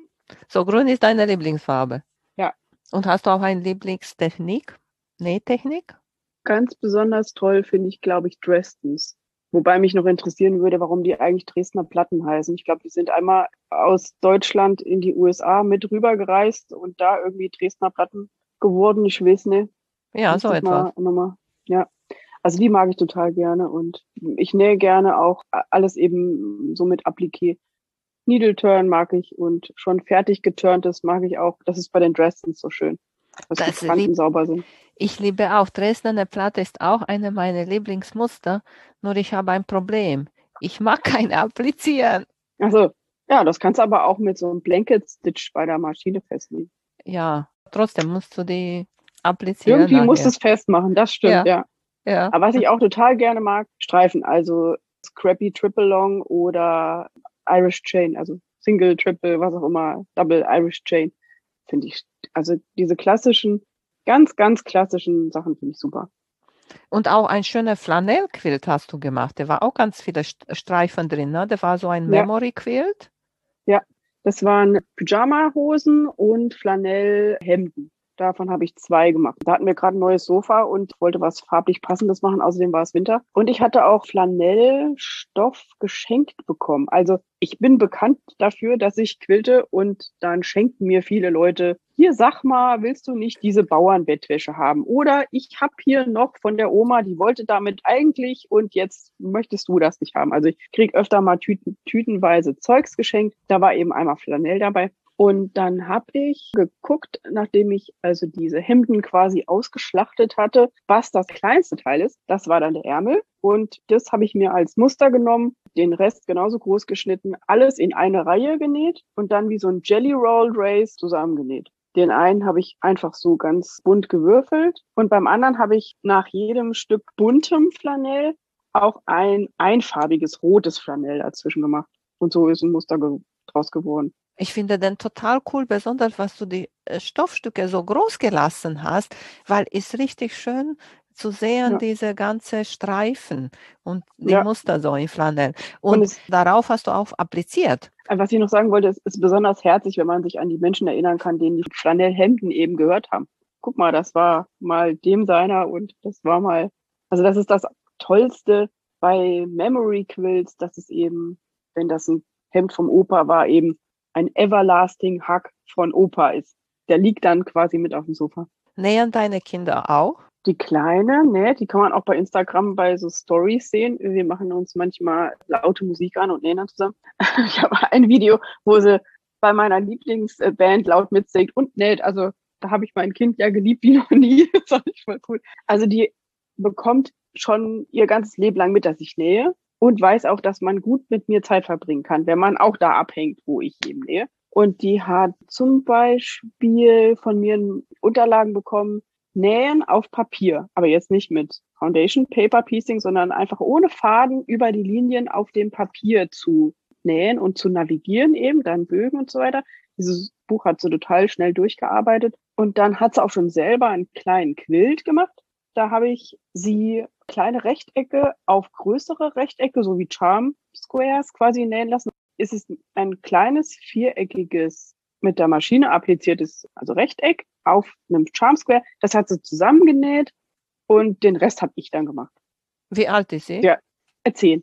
So, grün ist deine Lieblingsfarbe. Ja. Und hast du auch eine Lieblingstechnik? Nähtechnik? Ganz besonders toll finde ich, glaube ich, Dresdens. Wobei mich noch interessieren würde, warum die eigentlich Dresdner Platten heißen. Ich glaube, die sind einmal aus Deutschland in die USA mit rübergereist und da irgendwie Dresdner Platten geworden. Ich weiß nicht. Ja, so etwas. Ja. Also die mag ich total gerne und ich nähe gerne auch alles eben so mit Appliqué. Needle Turn mag ich und schon fertig geturntes mag ich auch. Das ist bei den Dresdens so schön, dass die Kanten sauber sind. Ich liebe auch Dresdner Platte, ist auch eine meiner Lieblingsmuster, nur ich habe ein Problem. Ich mag kein Applizieren. Also ja, das kannst du aber auch mit so einem Blanket Stitch bei der Maschine festlegen. Ja, trotzdem musst du die applizieren. Irgendwie musst du es festmachen, das stimmt, ja. Aber was ich auch total gerne mag, Streifen, also Scrappy Triple Long oder Irish Chain, also Single, Triple, was auch immer, Double Irish Chain, finde ich, also diese klassischen, ganz, ganz klassischen Sachen finde ich super. Und auch ein schöner Flanellquilt hast du gemacht, der war auch ganz viele Streifen drin, ne? Der war so ein Memory-Quilt. Ja, das waren Pyjama-Hosen und Flanellhemden. Davon habe ich 2 gemacht. Da hatten wir gerade ein neues Sofa und ich wollte was farblich Passendes machen. Außerdem war es Winter. Und ich hatte auch Flanellstoff geschenkt bekommen. Also ich bin bekannt dafür, dass ich quilte und dann schenken mir viele Leute, hier sag mal, willst du nicht diese Bauernbettwäsche haben? Oder ich habe hier noch von der Oma, die wollte damit eigentlich und jetzt möchtest du das nicht haben. Also ich kriege öfter mal tütenweise Zeugs geschenkt. Da war eben einmal Flanell dabei. Und dann habe ich geguckt, nachdem ich also diese Hemden quasi ausgeschlachtet hatte, was das kleinste Teil ist. Das war dann der Ärmel. Und das habe ich mir als Muster genommen, den Rest genauso groß geschnitten, alles in eine Reihe genäht und dann wie so ein Jelly Roll Race zusammengenäht. Den einen habe ich einfach so ganz bunt gewürfelt und beim anderen habe ich nach jedem Stück buntem Flanell auch ein einfarbiges rotes Flanell dazwischen gemacht. Und so ist ein Muster draus geworden. Ich finde den total cool, besonders was du die Stoffstücke so groß gelassen hast, weil es richtig schön zu sehen, diese ganze Streifen und die Muster so in Flanell. Und darauf hast du auch appliziert. Was ich noch sagen wollte, es ist besonders herzig, wenn man sich an die Menschen erinnern kann, denen die Flanellhemden eben gehört haben. Guck mal, das war mal dem seiner und das war mal, also das ist das Tollste bei Memory Quilts, dass es eben, wenn das ein Hemd vom Opa war, eben ein Everlasting Hug von Opa ist. Der liegt dann quasi mit auf dem Sofa. Nähen deine Kinder auch? Die Kleine, ne, die kann man auch bei Instagram bei so Stories sehen. Wir machen uns manchmal laute Musik an und nähen dann zusammen. Ich habe ein Video, wo sie bei meiner Lieblingsband laut mitsingt und näht. Also da habe ich mein Kind ja geliebt wie noch nie. Das fand ich voll cool. Also die bekommt schon ihr ganzes Leben lang mit, dass ich nähe. Und weiß auch, dass man gut mit mir Zeit verbringen kann, wenn man auch da abhängt, wo ich eben nähe. Und die hat zum Beispiel von mir Unterlagen bekommen, Nähen auf Papier. Aber jetzt nicht mit Foundation, Paper Piecing, sondern einfach ohne Faden über die Linien auf dem Papier zu nähen und zu navigieren eben, dann Bögen und so weiter. Dieses Buch hat sie total schnell durchgearbeitet. Und dann hat sie auch schon selber einen kleinen Quilt gemacht. Da habe ich sie kleine Rechtecke auf größere Rechtecke, so wie Charm Squares quasi nähen lassen. Es ist ein kleines viereckiges, mit der Maschine appliziertes, also Rechteck auf einem Charm Square. Das hat sie zusammengenäht und den Rest habe ich dann gemacht. Wie alt ist sie? Ja, 10.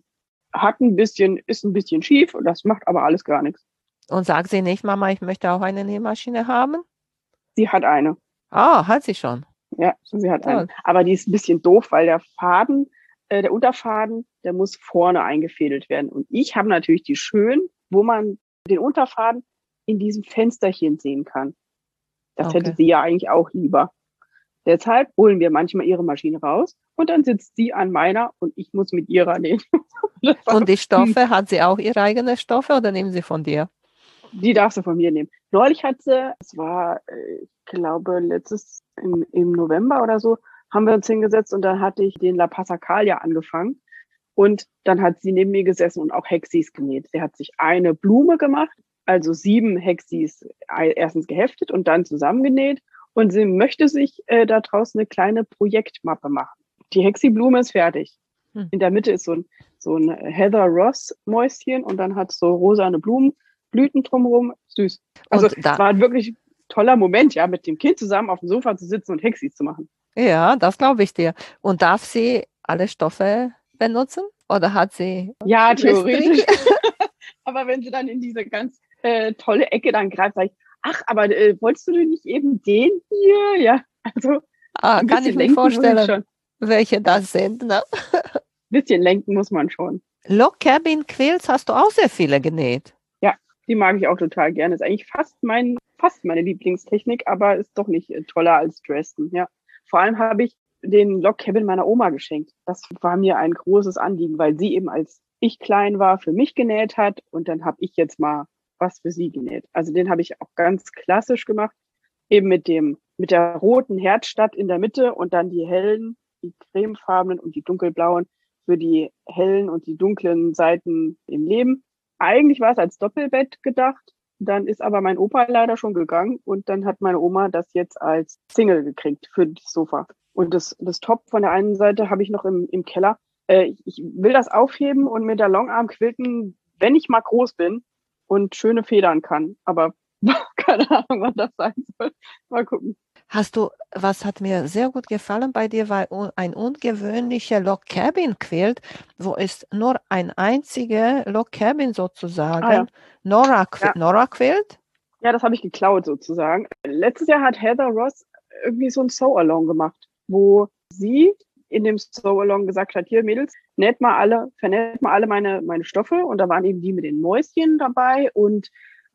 ist ein bisschen schief und das macht aber alles gar nichts. Und sagt sie nicht, Mama, ich möchte auch eine Nähmaschine haben? Sie hat eine. Ah, hat sie schon. Ja, sie hat eine. Toll. Aber die ist ein bisschen doof, weil der Unterfaden, der muss vorne eingefädelt werden. Und ich habe natürlich die schön, wo man den Unterfaden in diesem Fensterchen sehen kann. Das hätte sie ja eigentlich auch lieber. Deshalb holen wir manchmal ihre Maschine raus und dann sitzt sie an meiner und ich muss mit ihrer nähen. Und die Stoffe, hat sie auch ihre eigenen Stoffe oder nehmen sie von dir? Die darfst du von mir nehmen. Neulich hat sie, es war, ich glaube, im November oder so, haben wir uns hingesetzt und dann hatte ich den La Passacaglia angefangen. Und dann hat sie neben mir gesessen und auch Hexis genäht. Sie hat sich eine Blume gemacht, also 7 Hexis erstens geheftet und dann zusammengenäht. Und sie möchte sich da draußen eine kleine Projektmappe machen. Die Hexi-Blume ist fertig. In der Mitte ist so ein Heather Ross Mäuschen und dann hat es so rosane Blüten drumherum. Süß. Also es war ein wirklich toller Moment, ja, mit dem Kind zusammen auf dem Sofa zu sitzen und Hexis zu machen. Ja, das glaube ich dir. Und darf sie alle Stoffe benutzen? Oder hat sie... Ja, theoretisch. Aber wenn sie dann in diese ganz tolle Ecke dann greift, sage ich, ach, aber wolltest du nicht eben den hier? Ja, also kann ich mir vorstellen, welche das sind. Ne? Ein bisschen lenken muss man schon. Log Cabin Quilts hast du auch sehr viele genäht. Ja, die mag ich auch total gerne. Ist eigentlich fast meine Lieblingstechnik, aber ist doch nicht toller als Dresden. Ja, vor allem habe ich den Log Cabin meiner Oma geschenkt. Das war mir ein großes Anliegen, weil sie eben, als ich klein war, für mich genäht hat und dann habe ich jetzt mal was für sie genäht. Also den habe ich auch ganz klassisch gemacht, eben mit der roten Herzstadt in der Mitte und dann die hellen, die cremefarbenen und die dunkelblauen für die hellen und die dunklen Seiten im Leben. Eigentlich war es als Doppelbett gedacht, dann ist aber mein Opa leider schon gegangen und dann hat meine Oma das jetzt als Single gekriegt für das Sofa. Und das Top von der einen Seite habe ich noch im Keller. Ich will das aufheben und mit der Longarm quilten, wenn ich mal groß bin und schöne Federn kann. Aber keine Ahnung, was das sein soll. Mal gucken. Was hat mir sehr gut gefallen bei dir, war ein ungewöhnlicher Log Cabin Quilt, wo es nur ein einziger Log Cabin sozusagen, Nora Quilt? Ja, das habe ich geklaut sozusagen. Letztes Jahr hat Heather Ross irgendwie so ein Sew-Along gemacht, wo sie in dem Sew-Along gesagt hat, hier Mädels, vernäht mal alle meine Stoffe. Und da waren eben die mit den Mäuschen dabei und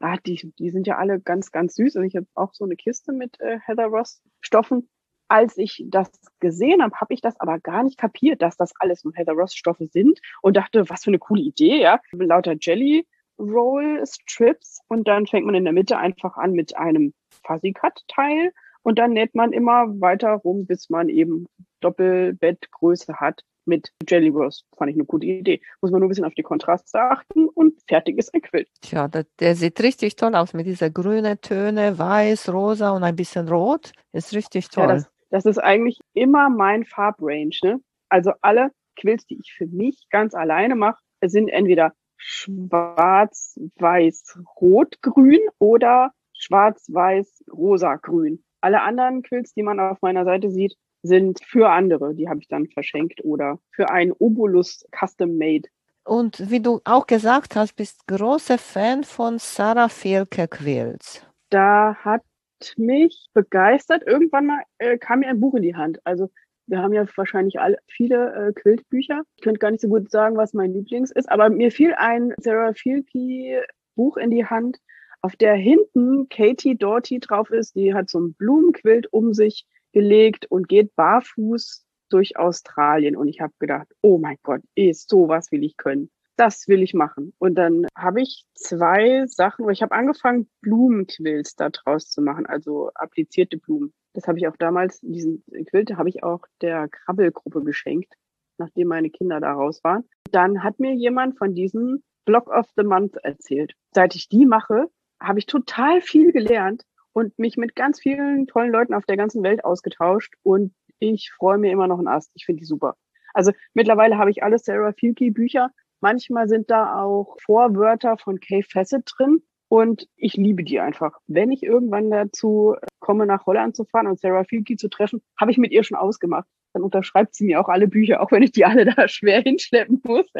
die sind ja alle ganz, ganz süß. Also ich habe auch so eine Kiste mit Heather Ross Stoffen. Als ich das gesehen habe, habe ich das aber gar nicht kapiert, dass das alles nur Heather Ross Stoffe sind und dachte, was für eine coole Idee, ja. Lauter Jelly Roll Strips und dann fängt man in der Mitte einfach an mit einem Fuzzy Cut Teil und dann näht man immer weiter rum, bis man eben Doppelbettgröße hat mit Jelly Rolls. Fand ich eine gute Idee. Muss man nur ein bisschen auf die Kontraste achten und fertig ist ein Quilt. Tja, der sieht richtig toll aus mit dieser grünen Töne, weiß, rosa und ein bisschen rot. Ist richtig toll. Ja, das ist eigentlich immer mein Farbrange, ne? Also alle Quilts, die ich für mich ganz alleine mache, sind entweder schwarz, weiß, rot, grün oder schwarz, weiß, rosa, grün. Alle anderen Quilts, die man auf meiner Seite sieht, sind für andere. Die habe ich dann verschenkt oder für einen Obolus Custom Made. Und wie du auch gesagt hast, bist großer Fan von Sarah Fielke Quilts. Da hat mich begeistert. Irgendwann mal kam mir ein Buch in die Hand. Also wir haben ja wahrscheinlich viele Quiltbücher. Ich könnte gar nicht so gut sagen, was mein Lieblings ist, aber mir fiel ein Sarah Fielke Buch in die Hand, auf der hinten Katie Doughty drauf ist. Die hat so ein Blumenquilt um sich gelegt und geht barfuß durch Australien. Und ich habe gedacht, oh mein Gott, sowas will ich können. Das will ich machen. Und dann habe ich 2 Sachen, ich habe angefangen, Blumenquilts da draus zu machen, also applizierte Blumen. Das habe ich auch damals, diesen Quilt habe ich auch der Krabbelgruppe geschenkt, nachdem meine Kinder da raus waren. Dann hat mir jemand von diesem Block of the Month erzählt. Seit ich die mache, habe ich total viel gelernt und mich mit ganz vielen tollen Leuten auf der ganzen Welt ausgetauscht und ich freue mir immer noch einen Ast. Ich finde die super. Also mittlerweile habe ich alle Sarah Fielke Bücher. Manchmal sind da auch Vorwörter von Kay Fassett drin und ich liebe die einfach. Wenn ich irgendwann dazu komme, nach Holland zu fahren und Sarah Fielke zu treffen, habe ich mit ihr schon ausgemacht. Dann unterschreibt sie mir auch alle Bücher, auch wenn ich die alle da schwer hinschleppen muss. Ja.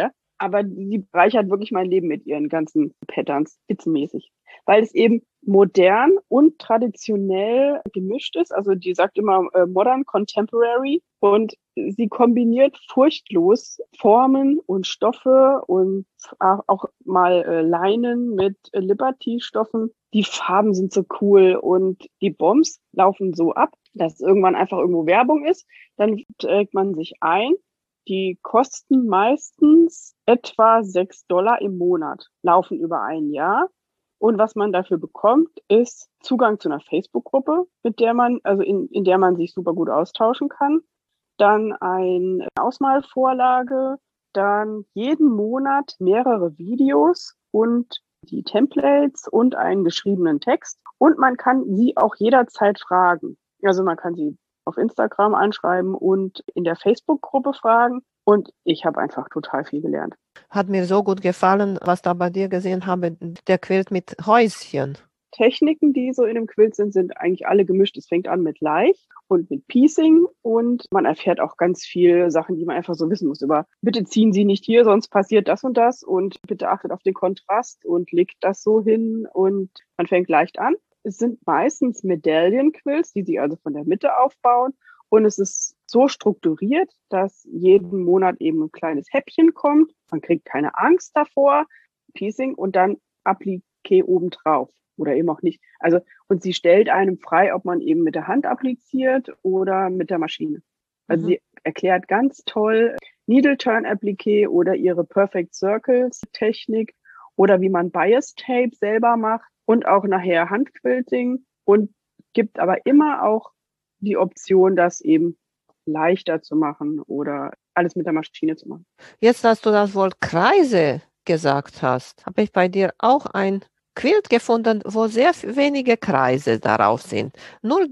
Aber die bereichert wirklich mein Leben mit ihren ganzen Patterns, spitzenmäßig. Weil es eben modern und traditionell gemischt ist. Also die sagt immer modern, contemporary. Und sie kombiniert furchtlos Formen und Stoffe und auch mal Leinen mit Liberty-Stoffen. Die Farben sind so cool und die Bombs laufen so ab, dass irgendwann einfach irgendwo Werbung ist. Dann trägt man sich ein. Die kosten meistens etwa $6 im Monat, laufen über ein Jahr. Und was man dafür bekommt, ist Zugang zu einer Facebook-Gruppe, mit der man, also in der man sich super gut austauschen kann. Dann eine Ausmalvorlage, dann jeden Monat mehrere Videos und die Templates und einen geschriebenen Text. Und man kann sie auch jederzeit fragen. Also man kann sie auf Instagram anschreiben und in der Facebook-Gruppe fragen. Und ich habe einfach total viel gelernt. Hat mir so gut gefallen, was da bei dir gesehen habe, der Quilt mit Häuschen. Techniken, die so in dem Quilt sind eigentlich alle gemischt. Es fängt an mit Leicht und mit Piecing und man erfährt auch ganz viel Sachen, die man einfach so wissen muss über, bitte ziehen Sie nicht hier, sonst passiert das und bitte achtet auf den Kontrast und legt das so hin und man fängt leicht an. Es sind meistens Medaillenquilts, die sie also von der Mitte aufbauen und es ist so strukturiert, dass jeden Monat eben ein kleines Häppchen kommt. Man kriegt keine Angst davor, Piecing und dann Appliqué obendrauf. Oder eben auch nicht. Also, und sie stellt einem frei, ob man eben mit der Hand appliziert oder mit der Maschine. Also sie erklärt ganz toll Needle Turn Appliqué oder ihre Perfect Circles Technik oder wie man Bias Tape selber macht und auch nachher Handquilting und gibt aber immer auch die Option, das eben leichter zu machen oder alles mit der Maschine zu machen. Jetzt, dass du das Wort Kreise gesagt hast, habe ich bei dir auch ein Quilt gefunden, wo sehr wenige Kreise darauf sind. Nur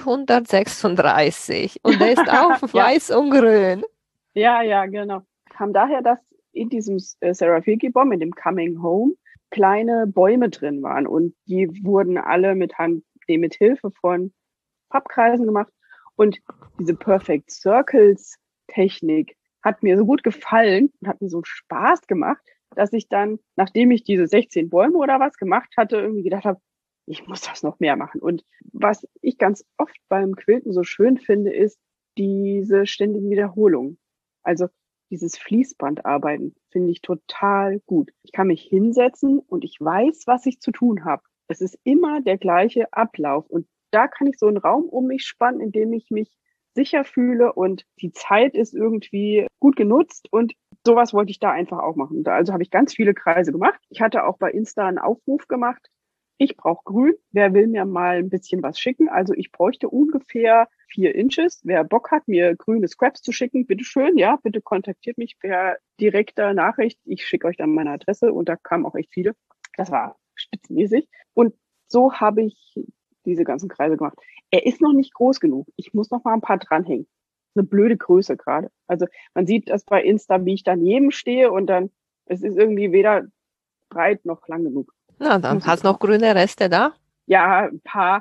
336 und der ist auch weiß und grün. Ja, genau. Kam daher, dass in diesem Seraphic Bomb, in dem Coming Home, kleine Bäume drin waren und die wurden alle mit Hilfe von Pappkreisen gemacht und diese Perfect Circles Technik hat mir so gut gefallen und hat mir so Spaß gemacht, dass ich dann, nachdem ich diese 16 Bäume oder was gemacht hatte, irgendwie gedacht habe, ich muss das noch mehr machen. Und was ich ganz oft beim Quilten so schön finde, ist diese ständigen Wiederholungen. Also dieses Fließbandarbeiten finde ich total gut. Ich kann mich hinsetzen und ich weiß, was ich zu tun habe. Es ist immer der gleiche Ablauf. Und da kann ich so einen Raum um mich spannen, in dem ich mich sicher fühle und die Zeit ist irgendwie gut genutzt und sowas wollte ich da einfach auch machen. Also habe ich ganz viele Kreise gemacht. Ich hatte auch bei Insta einen Aufruf gemacht. Ich brauche grün. Wer will mir mal ein bisschen was schicken? Also ich bräuchte ungefähr 4 Inches. Wer Bock hat, mir grüne Scraps zu schicken, bitteschön. Ja, bitte kontaktiert mich per direkter Nachricht. Ich schicke euch dann meine Adresse und da kamen auch echt viele. Das war spitzenmäßig. Und so habe ich diese ganzen Kreise gemacht. Er ist noch nicht groß genug. Ich muss noch mal ein paar dranhängen. Eine blöde Größe gerade. Also man sieht das bei Insta, wie ich daneben stehe und dann, es ist irgendwie weder breit noch lang genug. Na, dann hast du noch grüne Reste da? Ja, ein paar.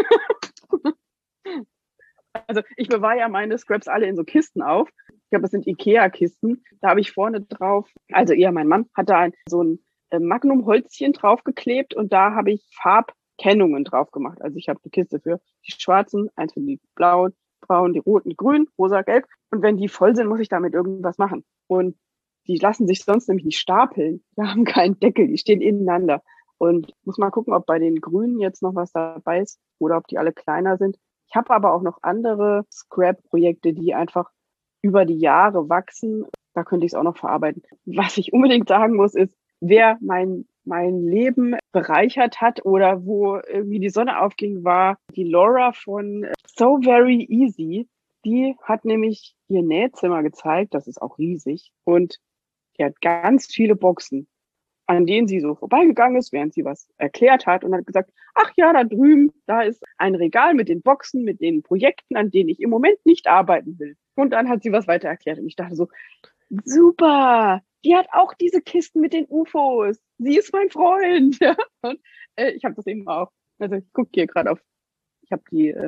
Also ich bewahre ja meine Scraps alle in so Kisten auf. Ich glaube, das sind Ikea-Kisten. Da habe ich vorne drauf, also eher mein Mann, hat da so ein Magnum-Holzchen draufgeklebt und da habe ich Farbkennungen drauf gemacht. Also ich habe die Kiste für die schwarzen, eins für die blauen, braun, die roten, die grün, rosa, gelb. Und wenn die voll sind, muss ich damit irgendwas machen. Und die lassen sich sonst nämlich nicht stapeln. Die haben keinen Deckel, die stehen ineinander. Und muss mal gucken, ob bei den Grünen jetzt noch was dabei ist oder ob die alle kleiner sind. Ich habe aber auch noch andere Scrap-Projekte, die einfach über die Jahre wachsen. Da könnte ich es auch noch verarbeiten. Was ich unbedingt sagen muss, ist, wer mein Leben bereichert hat oder wo irgendwie die Sonne aufging, war die Laura von So Very Easy. Die hat nämlich ihr Nähzimmer gezeigt, das ist auch riesig. Und die hat ganz viele Boxen, an denen sie so vorbeigegangen ist, während sie was erklärt hat und hat gesagt, ach ja, da drüben, da ist ein Regal mit den Boxen, mit den Projekten, an denen ich im Moment nicht arbeiten will. Und dann hat sie was weiter erklärt und ich dachte so, super, die hat auch diese Kisten mit den UFOs. Sie ist mein Freund. Ja? Und ich habe das eben auch. Also ich gucke hier gerade auf, ich habe die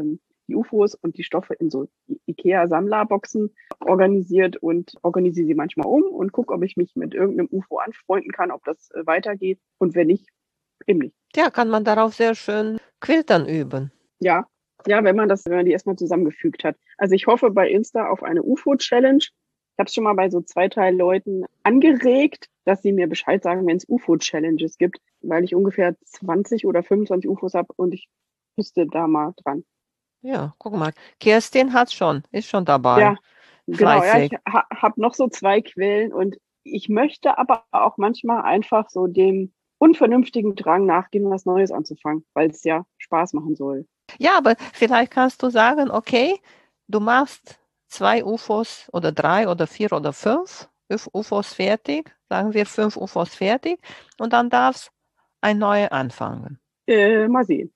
die UFOs und die Stoffe in so IKEA-Sammlerboxen organisiert und organisiere sie manchmal um und gucke, ob ich mich mit irgendeinem UFO anfreunden kann, ob das weitergeht. Und wenn nicht, eben nicht. Ja, kann man darauf sehr schön Quiltern üben. Ja, wenn man die erstmal zusammengefügt hat. Also ich hoffe bei Insta auf eine UFO-Challenge. Ich habe es schon mal bei so 2, 3 Leuten angeregt, dass sie mir Bescheid sagen, wenn es UFO-Challenges gibt, weil ich ungefähr 20 oder 25 UFOs habe und ich müsste da mal dran. Ja, guck mal. Kerstin ist schon dabei. Ja, genau. Ja, Fleißig. ich habe noch so 2 Quellen und ich möchte aber auch manchmal einfach so dem unvernünftigen Drang nachgehen, was Neues anzufangen, weil es ja Spaß machen soll. Ja, aber vielleicht kannst du sagen, okay, du machst 2 UFOs oder 3 oder 4 oder 5 UFOs fertig, sagen wir 5 UFOs fertig und dann darfst ein neues anfangen. Mal sehen.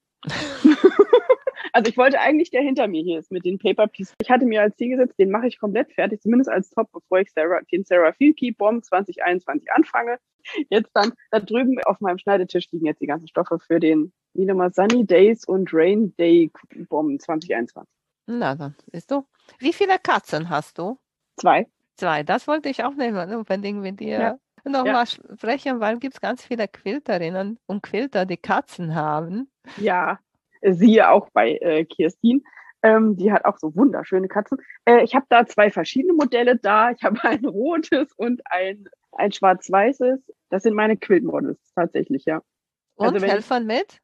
Also ich wollte eigentlich, der hinter mir hier ist mit den Paper Pieces. Ich hatte mir als Ziel gesetzt, den mache ich komplett fertig, zumindest als Top, bevor ich den Sarah Fielke Bomb 2021 anfange. Jetzt dann, da drüben auf meinem Schneidetisch liegen jetzt die ganzen Stoffe für den, wie nochmal, Sunny Days und Rain Day Bomb 2021. Na, dann siehst du. Wie viele Katzen hast du? 2. 2. Das wollte ich auch unbedingt mit dir nochmal sprechen, weil gibt es ganz viele Quilterinnen und Quilter, die Katzen haben. Ja, siehe auch bei Kirstin. Die hat auch so wunderschöne Katzen. Ich habe da 2 verschiedene Modelle da. Ich habe ein rotes und ein schwarz-weißes. Das sind meine Quiltmodels tatsächlich, ja. Und Also helfen mit?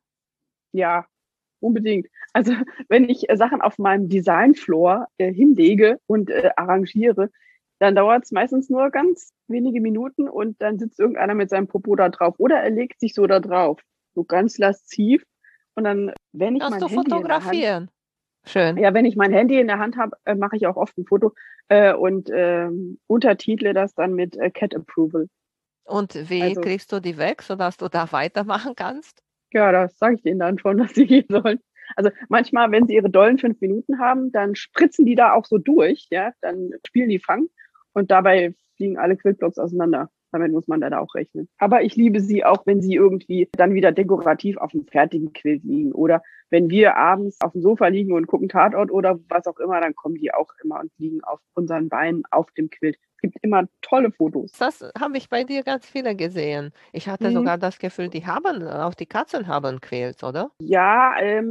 Ja, unbedingt. Also wenn ich Sachen auf meinem Designfloor hinlege und arrangiere, dann dauert es meistens nur ganz wenige Minuten und dann sitzt irgendeiner mit seinem Popo da drauf oder er legt sich so da drauf, so ganz lasziv. Und dann, wenn ich Kannst mein du Handy fotografieren? Schön. Ja, wenn ich mein Handy in der Hand habe, mache ich auch oft ein Foto und untertitle das dann mit Cat Approval. Und wie Also, kriegst du die weg, sodass du da weitermachen kannst? ja, das sage ich denen dann schon, dass sie gehen sollen. Also manchmal, wenn sie ihre dollen 5 Minuten haben, dann spritzen die da auch so durch, ja, dann spielen die Fang und dabei fliegen alle Quiltblocks auseinander. Damit muss man da auch rechnen. Aber ich liebe sie auch, wenn sie irgendwie dann wieder dekorativ auf dem fertigen Quilt liegen. Oder wenn wir abends auf dem Sofa liegen und gucken Tatort oder was auch immer, dann kommen die auch immer und liegen auf unseren Beinen auf dem Quilt. Es gibt immer tolle Fotos. Das habe ich bei dir ganz viele gesehen. Ich hatte sogar das Gefühl, auch die Katzen haben Quilts, oder? Ja,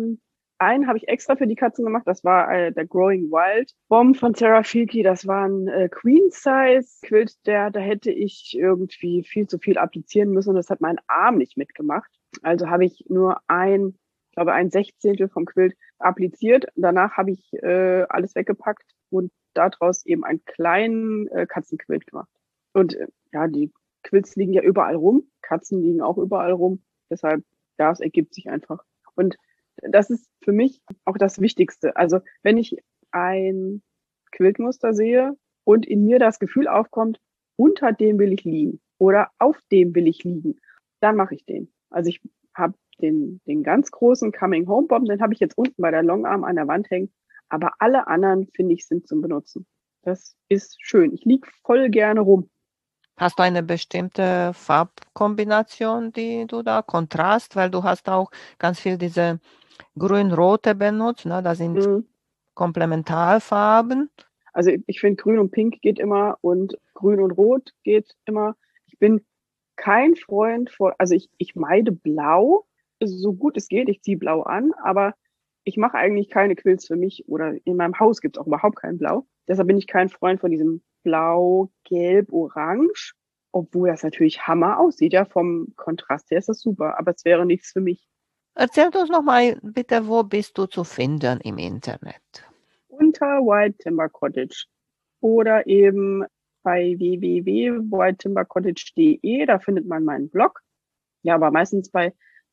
einen habe ich extra für die Katzen gemacht. Das war der Growing Wild Bomb von Sarah Fielke. Das war ein Queen Size Quilt. Da hätte ich irgendwie viel zu viel applizieren müssen und das hat mein Arm nicht mitgemacht. Also habe ich nur ein Sechzehntel vom Quilt appliziert. Danach habe ich alles weggepackt und daraus eben einen kleinen Katzenquilt gemacht. Und ja, die Quilts liegen ja überall rum. Katzen liegen auch überall rum. Deshalb, ja, es ergibt sich einfach. Und das ist für mich auch das Wichtigste. Also wenn ich ein Quiltmuster sehe und in mir das Gefühl aufkommt, unter dem will ich liegen oder auf dem will ich liegen, dann mache ich den. Also ich habe den ganz großen Coming Home Bomb, den habe ich jetzt unten bei der Longarm an der Wand hängen, aber alle anderen, finde ich, sind zum Benutzen. Das ist schön. Ich liege voll gerne rum. Hast du eine bestimmte Farbkombination, die du da Kontrast, weil du hast auch ganz viel diese grün-rote benutzt, ne? Das sind Komplementarfarben. Also ich finde grün und pink geht immer und grün und rot geht immer. Ich bin kein Freund also ich meide blau, so gut es geht. Ich ziehe blau an, aber ich mache eigentlich keine Quilts für mich oder in meinem Haus gibt es auch überhaupt kein Blau. Deshalb bin ich kein Freund von diesem Blau, Gelb, Orange, obwohl das natürlich Hammer aussieht. Ja, vom Kontrast her ist das super, aber es wäre nichts für mich. Erzähl uns noch mal bitte, wo bist du zu finden im Internet? Unter White Timber Cottage oder eben bei www.whitetimbercottage.de, da findet man meinen Blog. Ja, aber meistens bei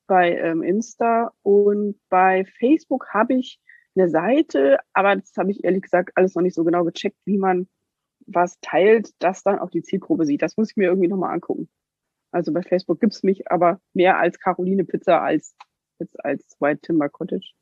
Insta und bei Facebook habe ich eine Seite, aber das habe ich ehrlich gesagt alles noch nicht so genau gecheckt, wie man was teilt, das dann auch die Zielgruppe sieht. Das muss ich mir irgendwie nochmal angucken. Also bei Facebook gibt es mich aber mehr als Caroline Pizza als White Timber Cottage.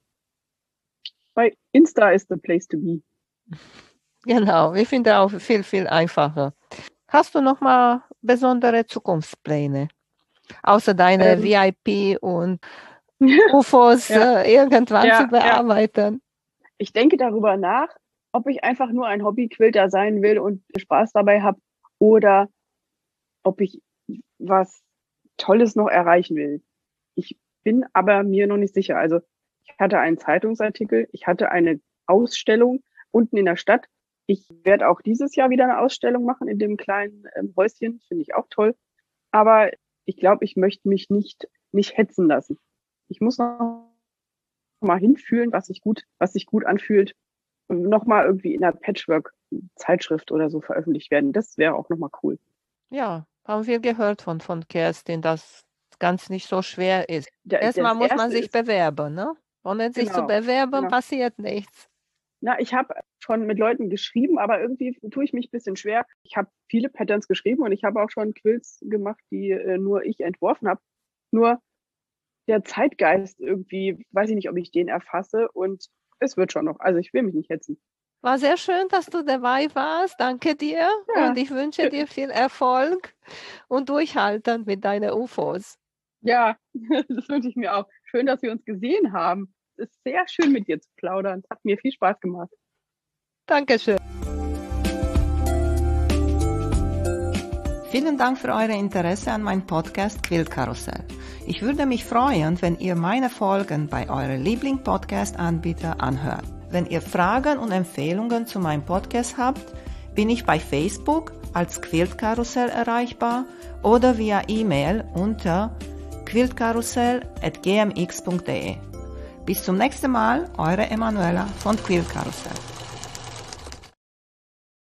Bei Insta ist the place to be. Genau, ich finde auch viel, viel einfacher. Hast du noch mal besondere Zukunftspläne? Außer deine VIP und UFOs irgendwann zu bearbeiten? Ich denke darüber nach, ob ich einfach nur ein Hobbyquilter sein will und Spaß dabei habe oder ob ich was Tolles noch erreichen will. Ich bin aber mir noch nicht sicher. Also ich hatte einen Zeitungsartikel, ich hatte eine Ausstellung unten in der Stadt. Ich werde auch dieses Jahr wieder eine Ausstellung machen in dem kleinen Häuschen, finde ich auch toll. Aber ich glaube, ich möchte mich nicht hetzen lassen. Ich muss noch mal hinfühlen, was sich gut anfühlt und noch mal irgendwie in einer Patchwork-Zeitschrift oder so veröffentlicht werden. Das wäre auch noch mal cool. Ja, haben wir gehört von Kerstin, dass ganz nicht so schwer ist. Erstmal muss man sich bewerben, ne? Ohne sich zu bewerben, passiert nichts. Na, ich habe schon mit Leuten geschrieben, aber irgendwie tue ich mich ein bisschen schwer. Ich habe viele Patterns geschrieben und ich habe auch schon Quilts gemacht, die nur ich entworfen habe. Nur der Zeitgeist irgendwie, weiß ich nicht, ob ich den erfasse und es wird schon noch. Also ich will mich nicht hetzen. War sehr schön, dass du dabei warst. Danke dir und ich wünsche dir viel Erfolg und Durchhalten mit deinen UFOs. Ja, das wünsche ich mir auch. Schön, dass wir uns gesehen haben. Es ist sehr schön, mit dir zu plaudern. Es hat mir viel Spaß gemacht. Dankeschön. Vielen Dank für euer Interesse an meinem Podcast Quiltkarussell. Ich würde mich freuen, wenn ihr meine Folgen bei eurem Liebling-Podcast-Anbieter anhört. Wenn ihr Fragen und Empfehlungen zu meinem Podcast habt, bin ich bei Facebook als Quiltkarussell erreichbar oder via E-Mail unter quiltkarussell@gmx.de. Bis zum nächsten Mal, eure Emanuela von Quiltkarussell.